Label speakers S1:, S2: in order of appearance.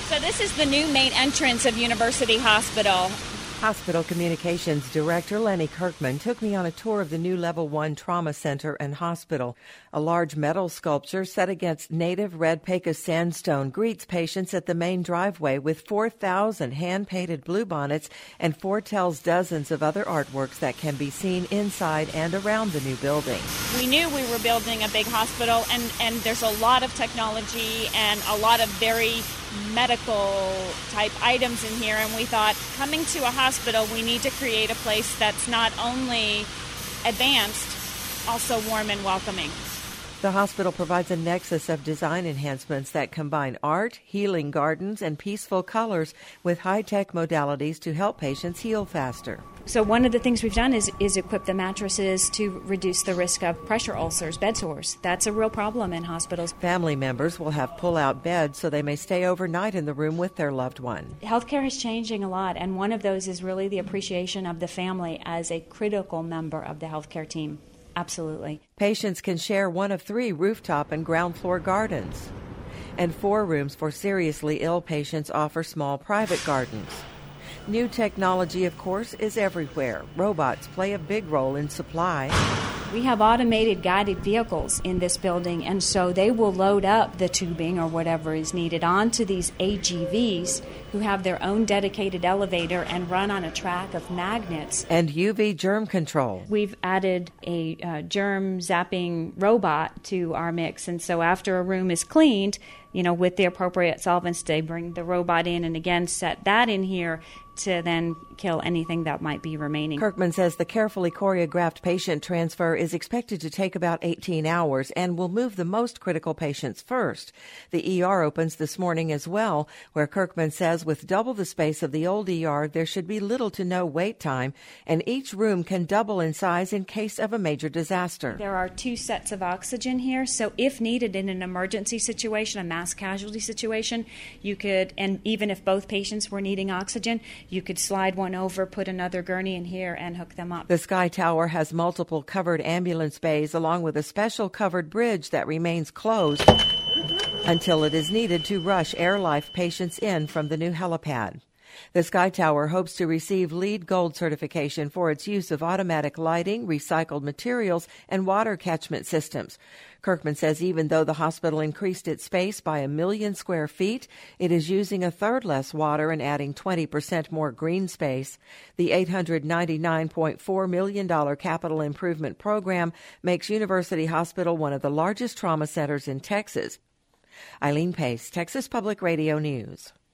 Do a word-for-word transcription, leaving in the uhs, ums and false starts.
S1: So this is the new main entrance of University Hospital.
S2: Hospital Communications Director Lenny Kirkman took me on a tour of the new Level one Trauma Center and Hospital. A large metal sculpture set against native red Pecos sandstone greets patients at the main driveway with four thousand hand-painted bluebonnets and foretells dozens of other artworks that can be seen inside and around the new building.
S1: We knew we were building a big hospital, and, and there's a lot of technology and a lot of very medical type items in here, and we thought, coming to a hospital, we need to create a place that's not only advanced, also warm and welcoming.
S2: The hospital provides a nexus of design enhancements that combine art, healing gardens, and peaceful colors with high-tech modalities to help patients heal faster.
S3: So one of the things we've done is, is equip the mattresses to reduce the risk of pressure ulcers, bed sores. That's a real problem in hospitals.
S2: Family members will have pull-out beds so they may stay overnight in the room with their loved one.
S3: Healthcare is changing a lot, and one of those is really the appreciation of the family as a critical member of the healthcare team. Absolutely.
S2: Patients can share one of three rooftop and ground floor gardens. And four rooms for seriously ill patients offer small private gardens. New technology, of course, is everywhere. Robots play a big role in supply.
S3: We have automated guided vehicles in this building, and so they will load up the tubing or whatever is needed onto these A G Vs who have their own dedicated elevator and run on a track of magnets.
S2: And U V germ control.
S3: We've added a uh, germ zapping robot to our mix, and so after a room is cleaned, you know, with the appropriate solvents, they bring the robot in and again set that in here to then kill anything that might be remaining.
S2: Kirkman says the carefully choreographed patient transfer is expected to take about eighteen hours and will move the most critical patients first. The E R opens this morning as well, where Kirkman says with double the space of the old E R, there should be little to no wait time, and each room can double in size in case of a major disaster.
S3: There are two sets of oxygen here, so if needed in an emergency situation, a mass casualty situation, you could, and even if both patients were needing oxygen, you could slide one over, put another gurney in here, and hook them up.
S2: The Sky Tower has multiple covered ambulance bays along with a special covered bridge that remains closed until it is needed to rush AirLife patients in from the new helipad. The Sky Tower hopes to receive LEED Gold certification for its use of automatic lighting, recycled materials, and water catchment systems. Kirkman says even though the hospital increased its space by a million square feet, it is using a third less water and adding twenty percent more green space. The eight hundred ninety-nine point four million dollars capital improvement program makes University Hospital one of the largest trauma centers in Texas. Eileen Pace, Texas Public Radio News.